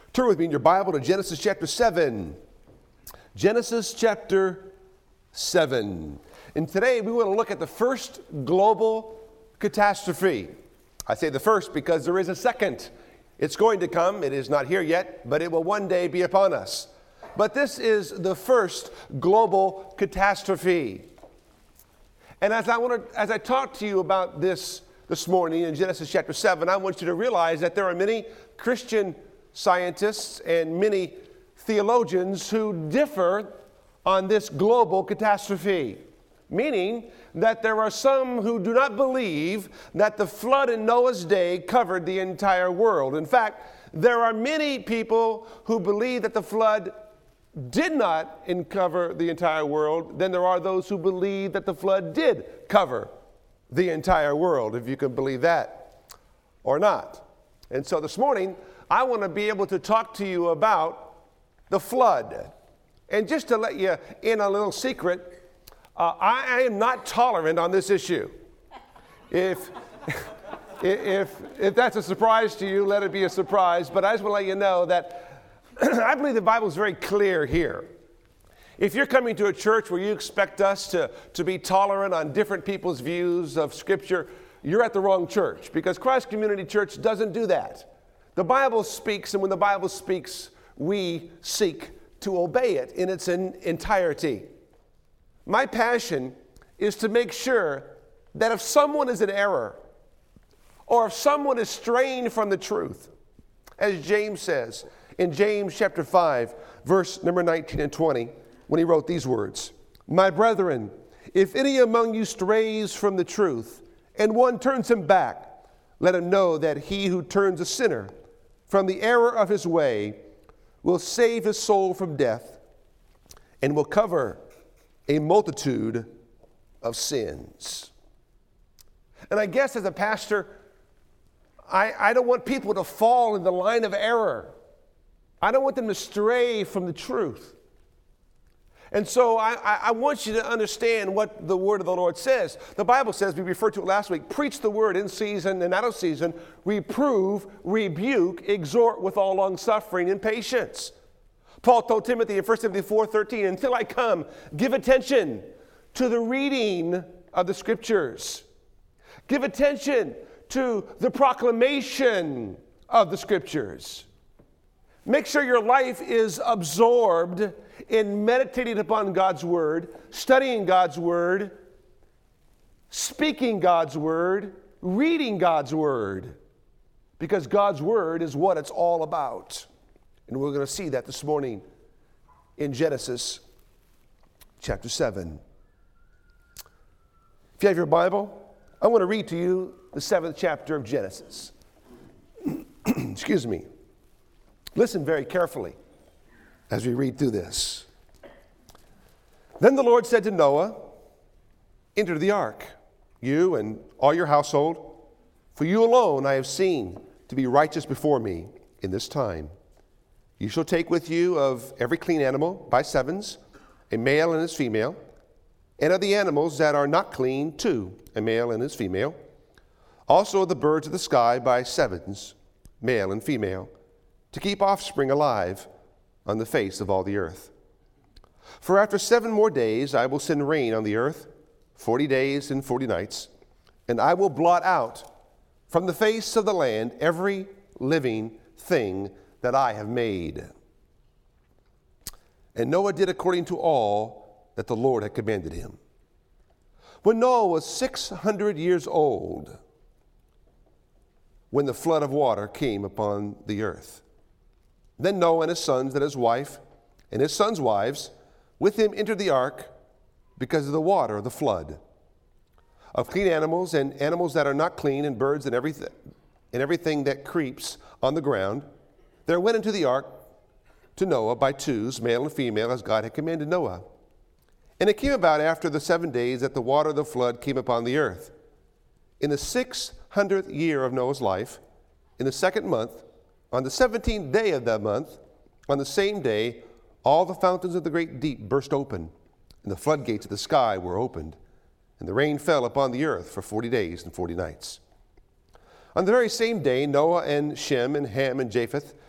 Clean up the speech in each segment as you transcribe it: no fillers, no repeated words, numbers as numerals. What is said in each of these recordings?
Turn with me in your Bible to Genesis chapter 7. Genesis chapter 7. And today we want to look at the first global catastrophe. I say the first because there is a second. It's going to come. It is not here yet, but it will one day be upon us. But this is the first global catastrophe. And as I talk to you about this morning in Genesis chapter 7, I want you to realize that there are many Christian scientists and many theologians who differ on this global catastrophe, meaning that there are some who do not believe that the flood in Noah's day covered the entire world. In fact, there are many people who believe that the flood did not cover the entire world. Then there are those who believe that the flood did cover the entire world, if you can believe that or not. And so this morning, I want to be able to talk to you about the flood. And just to let you in a little secret, I am not tolerant on this issue. If that's a surprise to you, let it be a surprise. But I just want to let you know that I believe the Bible is very clear here. If you're coming to a church where you expect us to be tolerant on different people's views of Scripture, you're at the wrong church, because Christ Community Church doesn't do that. The Bible speaks, and when the Bible speaks, we seek to obey it in its entirety. My passion is to make sure that if someone is in error, or if someone is straying from the truth, as James says in James chapter 5, verse number 19 and 20, when he wrote these words, "My brethren, if any among you strays from the truth, and one turns him back, let him know that he who turns a sinner from the error of his way will save his soul from death and will cover a multitude of sins." And I guess as a pastor, I don't want people to fall in the line of error. I don't want them to stray from the truth. And so I want you to understand what the word of the Lord says. The Bible says, we referred to it last week, preach the word in season and out of season, reprove, rebuke, exhort with all long-suffering and patience. Paul told Timothy in 1 Timothy 4:13, until I come, give attention to the reading of the Scriptures. Give attention to the proclamation of the Scriptures. Make sure your life is absorbed in meditating upon God's Word, studying God's Word, speaking God's Word, reading God's Word, because God's Word is what it's all about. And we're going to see that this morning in Genesis chapter 7. If you have your Bible, I want to read to you the 7th chapter of Genesis. Excuse me. Listen very carefully as we read through this. Then the Lord said to Noah, enter the ark, you and all your household, for you alone I have seen to be righteous before me in this time. You shall take with you of every clean animal by sevens, a male and his female, and of the animals that are not clean, 2, a male and his female, also of the birds of the sky by sevens, male and female, to keep offspring alive on the face of all the earth. For after 7 more days I will send rain on the earth, 40 days and 40 nights, and I will blot out from the face of the land every living thing that I have made. And Noah did according to all that the Lord had commanded him. When Noah was 600 years old, when the flood of water came upon the earth, then Noah and his sons and his wife and his sons' wives with him entered the ark because of the water of the flood. Of clean animals and animals that are not clean, and birds and everything that creeps on the ground, there went into the ark to Noah by twos, male and female, as God had commanded Noah. And it came about after the 7 days that the water of the flood came upon the earth. In the 600th year of Noah's life, in the 2nd month, on the 17th day of that month, on the same day, all the fountains of the great deep burst open, and the floodgates of the sky were opened, and the rain fell upon the earth for 40 days and 40 nights. On the very same day, Noah and Shem and Ham and Japheth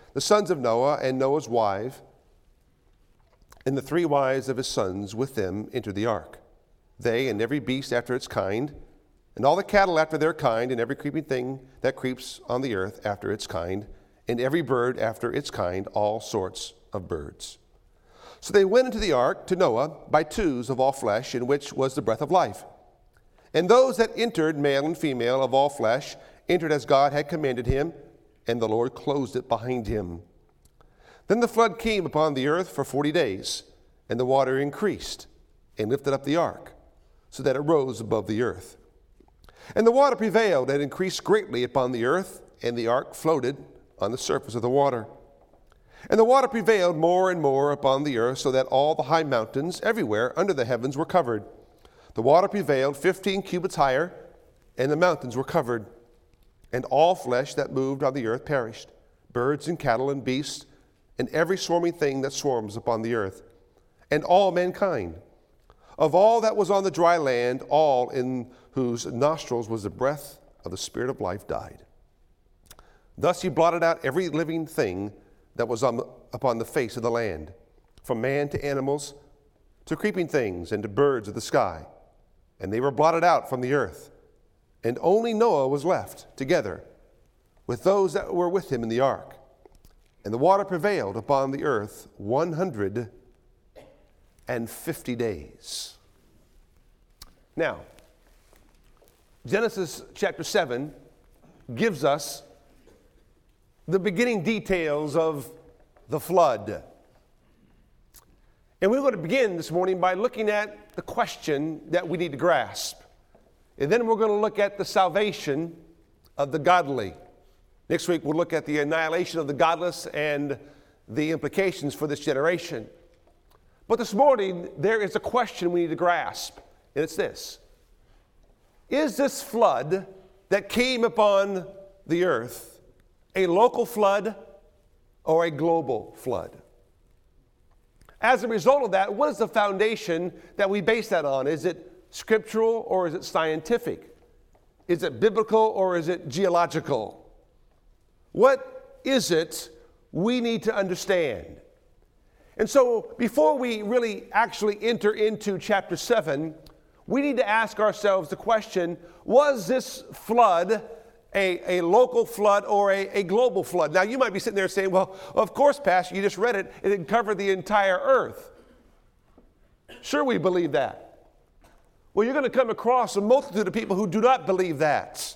the sons of Noah and Noah's wife, and the 3 wives of his sons with them entered the ark. They and every beast after its kind, and all the cattle after their kind, and every creeping thing that creeps on the earth after its kind, and every bird after its kind, all sorts of birds. So they went into the ark to Noah by twos of all flesh, in which was the breath of life. And those that entered, male and female of all flesh, entered as God had commanded him, and the Lord closed it behind him. Then the flood came upon the earth for 40 days, and the water increased and lifted up the ark, so that it rose above the earth. And the water prevailed and increased greatly upon the earth, and the ark floated on the surface of the water. And the water prevailed more and more upon the earth, so that all the high mountains everywhere under the heavens were covered. The water prevailed 15 cubits higher, and the mountains were covered. And all flesh that moved on the earth perished, birds and cattle and beasts, and every swarming thing that swarms upon the earth, and all mankind. Of all that was on the dry land, all in whose nostrils was the breath of the Spirit of life died. Thus he blotted out every living thing that was upon the face of the land, from man to animals, to creeping things, and to birds of the sky. And they were blotted out from the earth. And only Noah was left, together with those that were with him in the ark. And the water prevailed upon the earth 150 days. Now, Genesis chapter 7 gives us the beginning details of the flood. And we're going to begin this morning by looking at the question that we need to grasp. And then we're going to look at the salvation of the godly. Next week, we'll look at the annihilation of the godless and the implications for this generation. But this morning, there is a question we need to grasp, and it's this. Is this flood that came upon the earth a local flood or a global flood? As a result of that, what is the foundation that we base that on? Is it scriptural or is it scientific? Is it biblical or is it geological? What is it we need to understand? And so before we really actually enter into chapter 7, we need to ask ourselves the question, was this flood a local flood or a global flood? Now, you might be sitting there saying, well, of course, Pastor, you just read it. It covered the entire earth. Sure, we believe that. Well, you're going to come across a multitude of people who do not believe that.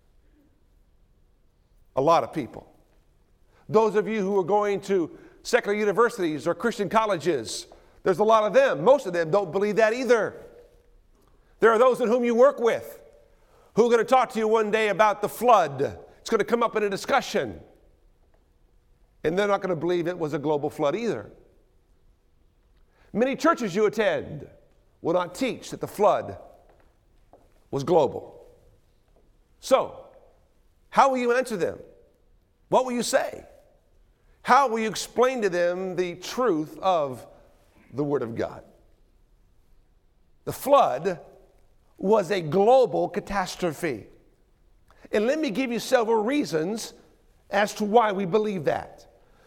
A lot of people. Those of you who are going to secular universities or Christian colleges, there's a lot of them. Most of them don't believe that either. There are those in whom you work with who are going to talk to you one day about the flood. It's going to come up in a discussion. And they're not going to believe it was a global flood either. Many churches you attend will not teach that the flood was global. So, how will you answer them? What will you say? How will you explain to them the truth of the Word of God? The flood was a global catastrophe. And let me give you several reasons as to why we believe that.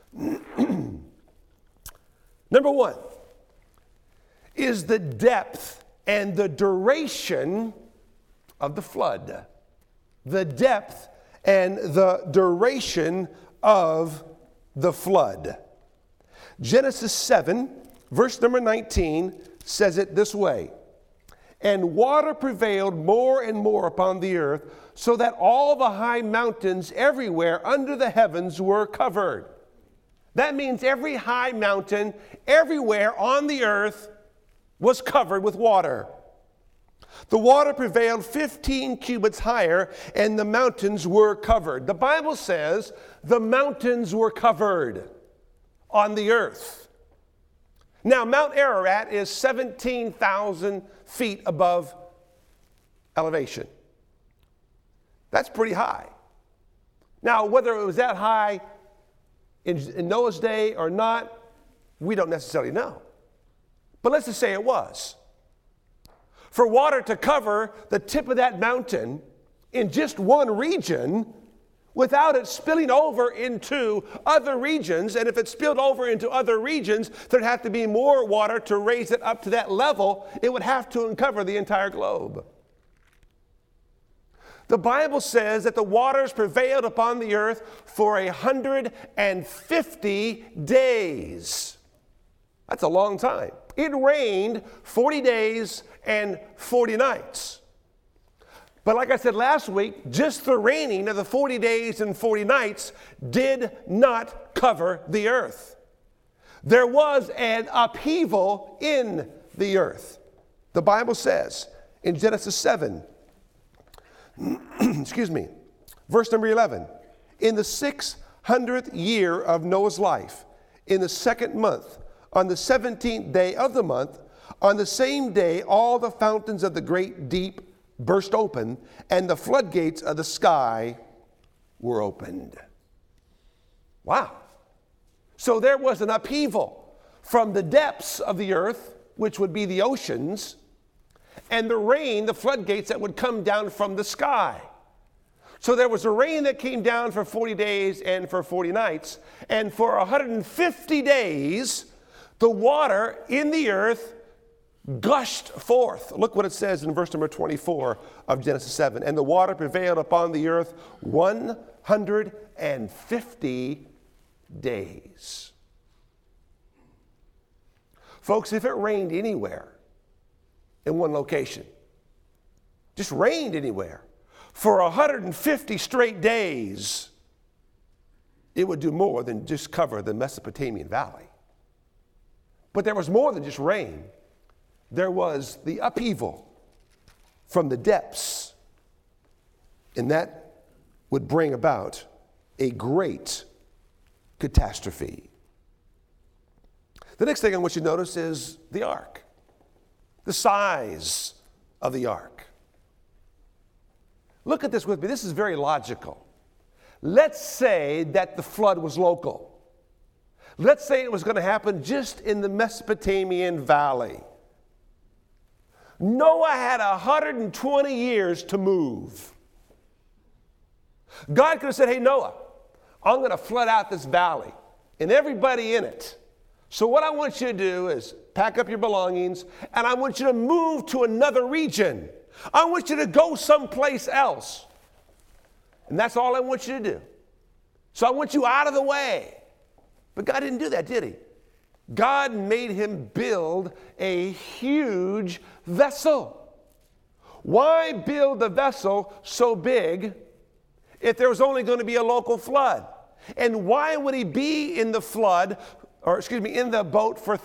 Number one is the depth and the duration of the flood. The depth and the duration of the flood. Genesis 7, verse number 19, says it this way. And water prevailed more and more upon the earth, so that all the high mountains everywhere under the heavens were covered. That means every high mountain everywhere on the earth was covered with water. The water prevailed 15 cubits higher, and the mountains were covered. The Bible says the mountains were covered on the earth. Now, Mount Ararat is 17,000 feet above elevation. That's pretty high. Now, whether it was that high in Noah's day or not, we don't necessarily know. But let's just say it was. For water to cover the tip of that mountain in just one region without it spilling over into other regions. And if it spilled over into other regions, there'd have to be more water to raise it up to that level. It would have to uncover the entire globe. The Bible says that the waters prevailed upon the earth for 150 days. That's a long time. It rained 40 days and 40 nights. But like I said last week, just the raining of the 40 days and 40 nights did not cover the earth. There was an upheaval in the earth. The Bible says in Genesis 7, verse number 11, in the 600th year of Noah's life, in the second month, on the 17th day of the month, on the same day, all the fountains of the great deep burst open, and the floodgates of the sky were opened. Wow. So there was an upheaval from the depths of the earth, which would be the oceans, and the rain, the floodgates that would come down from the sky. So there was a rain that came down for 40 days and for 40 nights, and for 150 days, the water in the earth gushed forth. Look what it says in verse number 24 of Genesis 7. And the water prevailed upon the earth 150 days. Folks, if it rained anywhere in one location, just rained anywhere for 150 straight days, it would do more than just cover the Mesopotamian valley. But there was more than just rain. There was the upheaval from the depths, and that would bring about a great catastrophe. The next thing I want you to notice is the ark, the size of the ark. Look at this with me. This is very logical. Let's say that the flood was local. Let's say it was going to happen just in the Mesopotamian valley. Noah had 120 years to move. God could have said, hey, Noah, I'm going to flood out this valley and everybody in it. So what I want you to do is pack up your belongings and I want you to move to another region. I want you to go someplace else. And that's all I want you to do. So I want you out of the way. But God didn't do that, did he? God made him build a huge vessel. Why build a vessel so big if there was only going to be a local flood? And why would he be in the in the boat for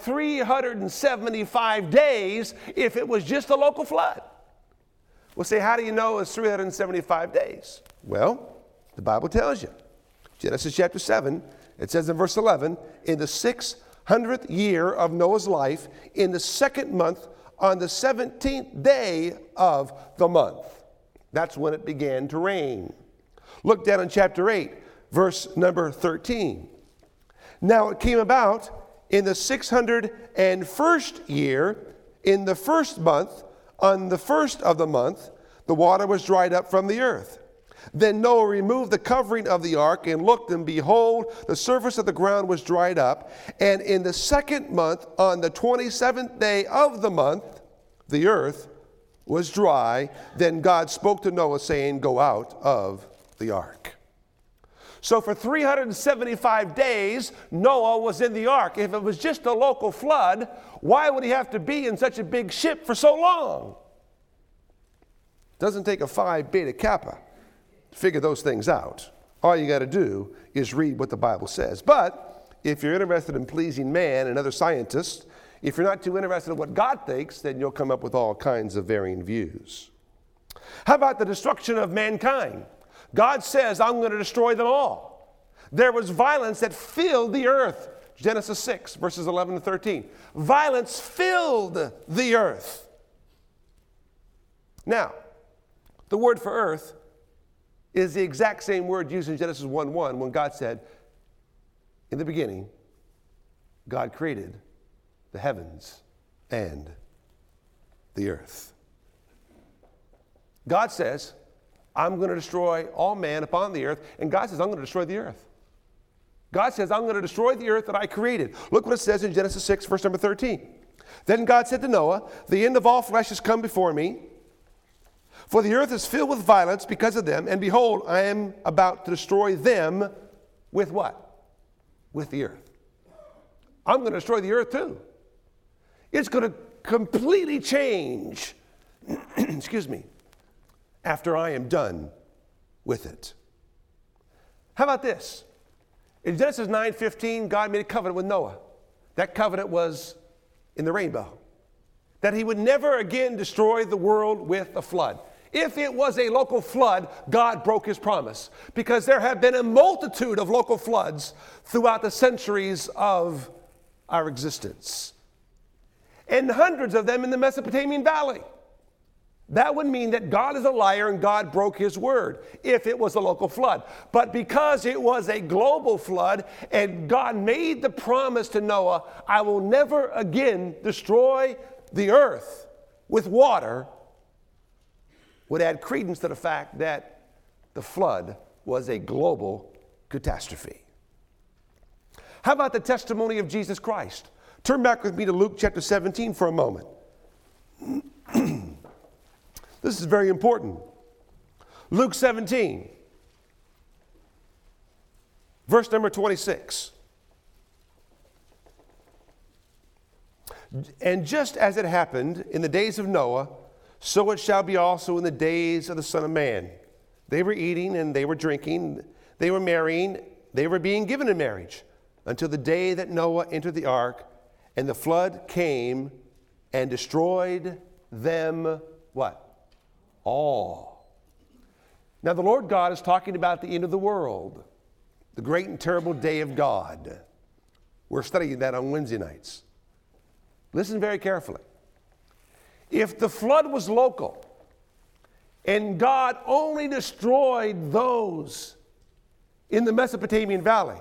375 days if it was just a local flood? We'll say, how do you know it's 375 days? Well, the Bible tells you. Genesis chapter 7, it says in verse 11, in the 600th year of Noah's life, in the second month, on the 17th day of the month. That's when it began to rain. Look down in chapter 8, verse number 13. Now it came about in the 601st year, in the first month, on the first of the month, the water was dried up from the earth. Then Noah removed the covering of the ark and looked, and behold, the surface of the ground was dried up. And in the second month, on the 27th day of the month, the earth was dry. Then God spoke to Noah, saying, go out of the ark. So for 375 days, Noah was in the ark. If it was just a local flood, why would he have to be in such a big ship for so long? Doesn't take a Phi Beta Kappa to figure those things out. All you got to do is read what the Bible says. But if you're interested in pleasing man and other scientists, if you're not too interested in what God thinks, then you'll come up with all kinds of varying views. How about the destruction of mankind? God says, I'm going to destroy them all. There was violence that filled the earth. Genesis 6, verses 11 to 13. Violence filled the earth. Now, the word for earth is the exact same word used in Genesis 1:1 when God said, in the beginning, God created the heavens and the earth. God says, I'm going to destroy all man upon the earth. And God says, I'm going to destroy the earth. God says, I'm going to destroy the earth that I created. Look what it says in Genesis 6, verse number 13. Then God said to Noah, the end of all flesh has come before me, for the earth is filled with violence because of them, and behold, I am about to destroy them with what? With the earth. I'm going to destroy the earth too. It's going to completely change, excuse me, after I am done with it. How about this? In Genesis 9:15, God made a covenant with Noah. That covenant was in the rainbow, that he would never again destroy the world with a flood. If it was a local flood, God broke his promise, because there have been a multitude of local floods throughout the centuries of our existence, and hundreds of them in the Mesopotamian Valley. That would mean that God is a liar and God broke his word if it was a local flood. But because it was a global flood and God made the promise to Noah, I will never again destroy the earth with water, would add credence to the fact that the flood was a global catastrophe. How about the testimony of Jesus Christ? Turn back with me to Luke chapter 17 for a moment. This is very important. Luke 17, verse number 26. And just as it happened in the days of Noah, so it shall be also in the days of the Son of Man. They were eating and they were drinking, they were marrying, they were being given in marriage, until the day that Noah entered the ark, and the flood came and destroyed them, what? All. Now the Lord God is talking about the end of the world, the great and terrible day of God. We're studying that on Wednesday nights. Listen very carefully. If the flood was local and God only destroyed those in the Mesopotamian Valley,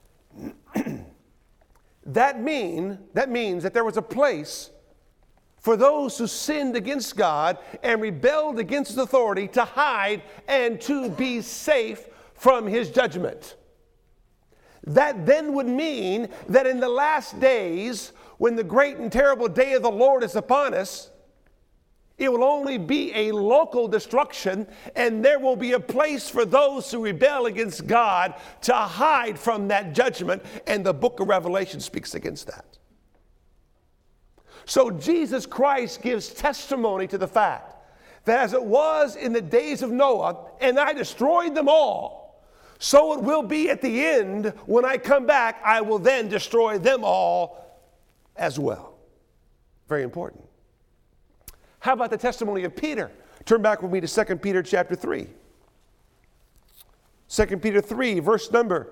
that means that there was a place for those who sinned against God and rebelled against his authority to hide and to be safe from his judgment. That then would mean that in the last days, when the great and terrible day of the Lord is upon us, it will only be a local destruction, and there will be a place for those who rebel against God to hide from that judgment, and the book of Revelation speaks against that. So Jesus Christ gives testimony to the fact that as it was in the days of Noah, and I destroyed them all, so it will be at the end when I come back, I will then destroy them all as well. Very important. How about the testimony of Peter? Turn back with me to 2 Peter chapter 3. 2 Peter 3, verse number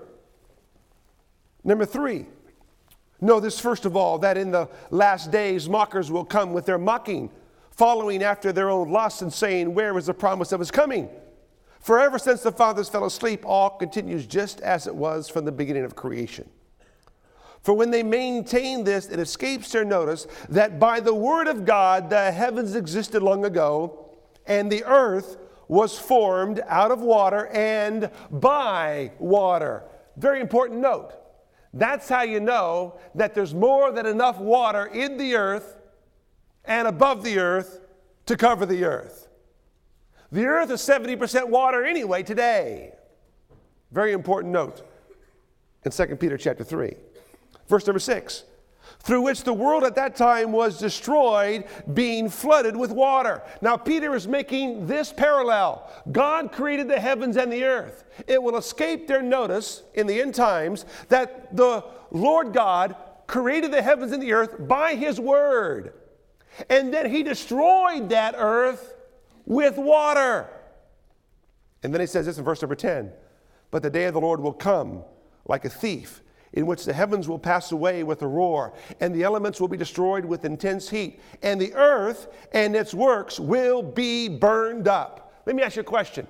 3. Know this first of all, that in the last days mockers will come with their mocking, following after their own lusts and saying, where is the promise of his coming? For ever since the fathers fell asleep, all continues just as it was from the beginning of creation. For when they maintain this, it escapes their notice that by the word of God the heavens existed long ago, and the earth was formed out of water and by water. Very important note. That's how you know that there's more than enough water in the earth and above the earth to cover the earth. The earth is 70% water anyway today. Very important note in 2 Peter chapter 3. Verse number 6. Through which the world at that time was destroyed, being flooded with water. Now Peter is making this parallel. God created the heavens and the earth. It will escape their notice in the end times that the Lord God created the heavens and the earth by his word. And then he destroyed that earth with water. And then he says this in verse number 10. But the day of the Lord will come like a thief, in which the heavens will pass away with a roar, and the elements will be destroyed with intense heat, and the earth and its works will be burned up. Let me ask you a question.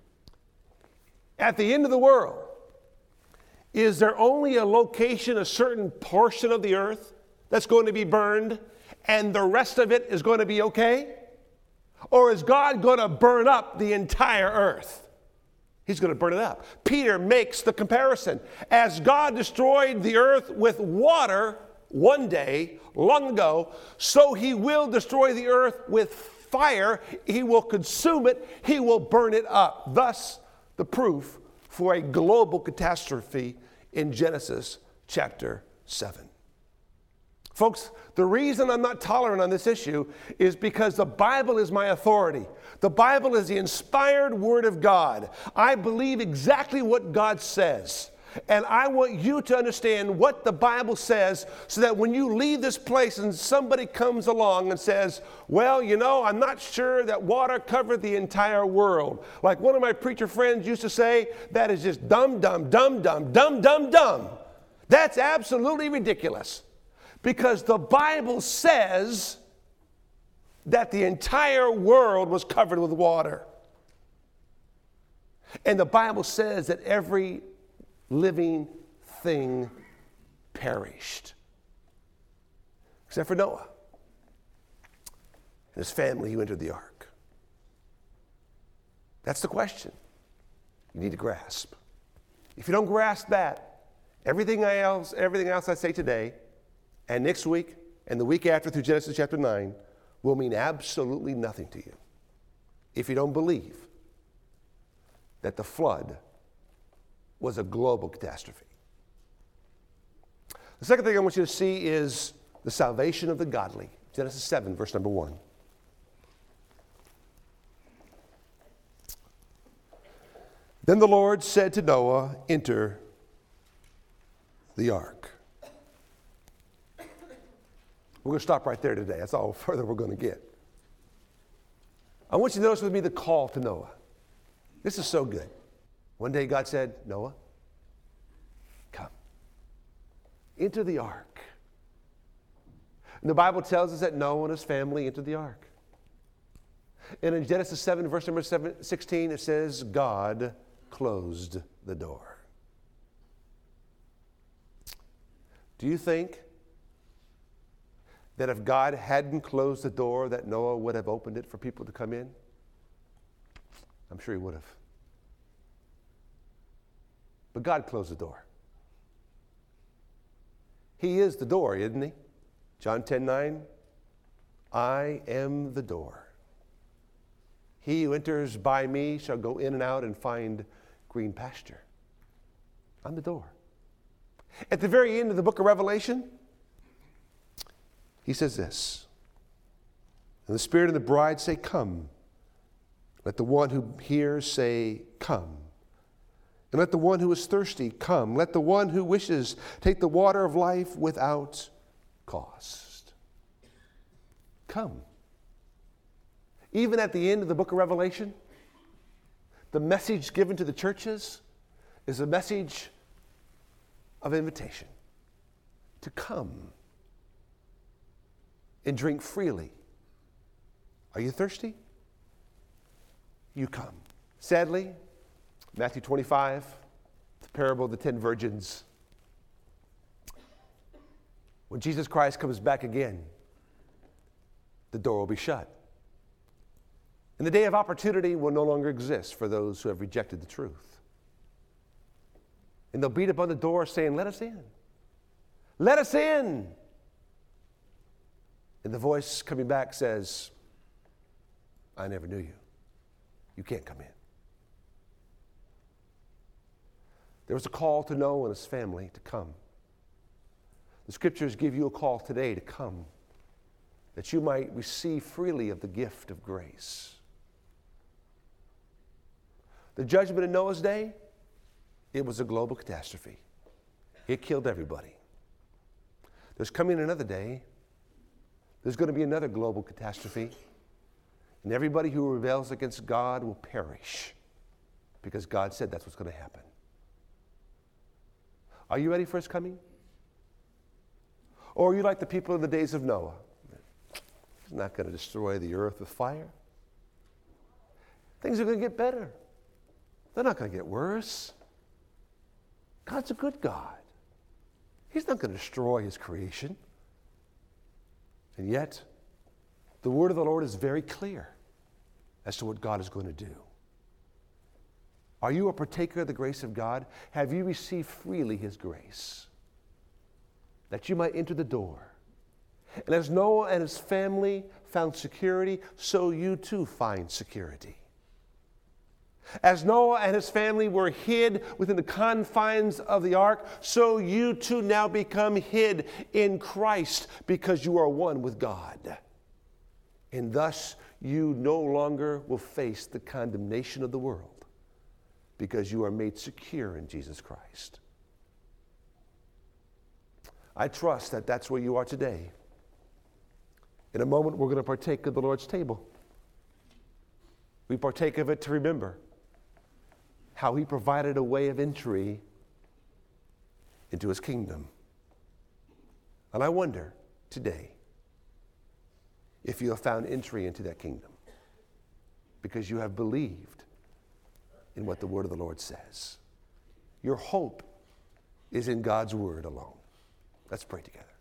At the end of the world, is there only a location, a certain portion of the earth that's going to be burned, and the rest of it is going to be okay? Or is God going to burn up the entire earth? He's going to burn it up. Peter makes the comparison. As God destroyed the earth with water one day, long ago, so he will destroy the earth with fire. He will consume it. He will burn it up. Thus, the proof for a global catastrophe in Genesis chapter 7. Folks, the reason I'm not tolerant on this issue is because the Bible is my authority. The Bible is the inspired Word of God. I believe exactly what God says. And I want you to understand what the Bible says so that when you leave this place and somebody comes along and says, well, you know, I'm not sure that water covered the entire world. Like one of my preacher friends used to say, that is just dumb, dumb, dumb, dumb, dumb, dumb, dumb. That's absolutely ridiculous. Because the Bible says that the entire world was covered with water. And the Bible says that every living thing perished. Except for Noah and his family who entered the ark. That's the question you need to grasp. If you don't grasp that, everything else I say today and next week and the week after through Genesis chapter 9 will mean absolutely nothing to you if you don't believe that the flood was a global catastrophe. The second thing I want you to see is the salvation of the godly. Genesis 7, verse number 1. Then the Lord said to Noah, enter the ark. We're going to stop right there today. That's all further we're going to get. I want you to notice with me the call to Noah. This is so good. One day God said, Noah, come, enter the ark. And the Bible tells us that Noah and his family entered the ark. And in Genesis 7, verse number 16, it says, God closed the door. Do you think that if God hadn't closed the door, that Noah would have opened it for people to come in? I'm sure he would have. But God closed the door. He is the door, isn't he? John 10:9, I am the door. He who enters by me shall go in and out and find green pasture. I'm the door. At the very end of the book of Revelation, he says this, and the Spirit and the bride say, come. Let the one who hears say, come. And let the one who is thirsty come. Let the one who wishes take the water of life without cost. Come. Even at the end of the book of Revelation, the message given to the churches is a message of invitation to come and drink freely. Are you thirsty? You come. Sadly, Matthew 25, the parable of the 10 virgins. When Jesus Christ comes back again, the door will be shut. And the day of opportunity will no longer exist for those who have rejected the truth. And they'll beat upon the door saying, let us in. Let us in. And the voice coming back says, I never knew you. You can't come in. There was a call to Noah and his family to come. The scriptures give you a call today to come, that you might receive freely of the gift of grace. The judgment in Noah's day, it was a global catastrophe. It killed everybody. There's coming another day. There's going to be another global catastrophe. And everybody who rebels against God will perish because God said that's what's going to happen. Are you ready for his coming? Or are you like the people in the days of Noah? He's not going to destroy the earth with fire. Things are going to get better. They're not going to get worse. God's a good God. He's not going to destroy his creation. And yet, the word of the Lord is very clear. as to what God is going to do? Are you a partaker of the grace of God? Have you received freely His grace that you might enter the door? And as Noah and his family found security, so you too find security. As Noah and his family were hid within the confines of the ark, so you too now become hid in Christ because you are one with God. And thus you no longer will face the condemnation of the world because you are made secure in Jesus Christ. I trust that that's where you are today. In a moment, we're going to partake of the Lord's table. We partake of it to remember how He provided a way of entry into His kingdom. And I wonder today if you have found entry into that kingdom because you have believed in what the word of the Lord says. Your hope is in God's word alone. Let's pray together.